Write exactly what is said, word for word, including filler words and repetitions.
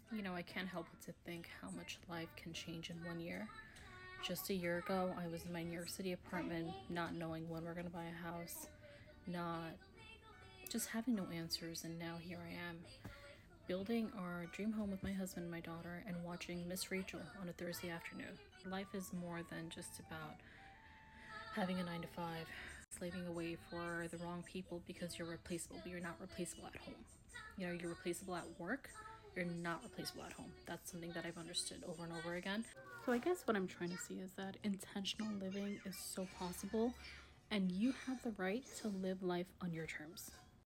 You know, I can't help but to think how much life can change in one year. Just a year ago, I was in my New York City apartment, not knowing when we're gonna buy a house, not just having no answers, and now here I am, building our dream home with my husband and my daughter, and watching Miss Rachel on a Thursday afternoon. Life is more than just about having a nine to five, slaving away for the wrong people because you're replaceable, but you're not replaceable at home. You know, you're replaceable at work, you're not replaceable at home. That's something that I've understood over and over again. So I guess what I'm trying to see is that intentional living is so possible, and you have the right to live life on your terms.